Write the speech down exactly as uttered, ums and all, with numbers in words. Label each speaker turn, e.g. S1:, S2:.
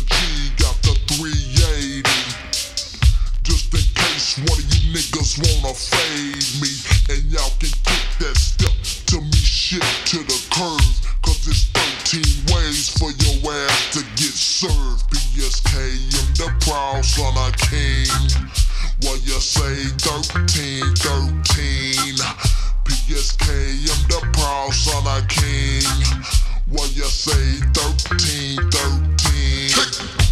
S1: G got the three eighty. Just in case one of you niggas wanna fade me, and y'all can kick that step to me shit to the curve, cause it's thirteen ways for your ass to get served. P S K, I'm the proud son of king. What you say, thirteen, thirteen. P S K, I'm the proud son of king. What you say, thirteen, thirteen.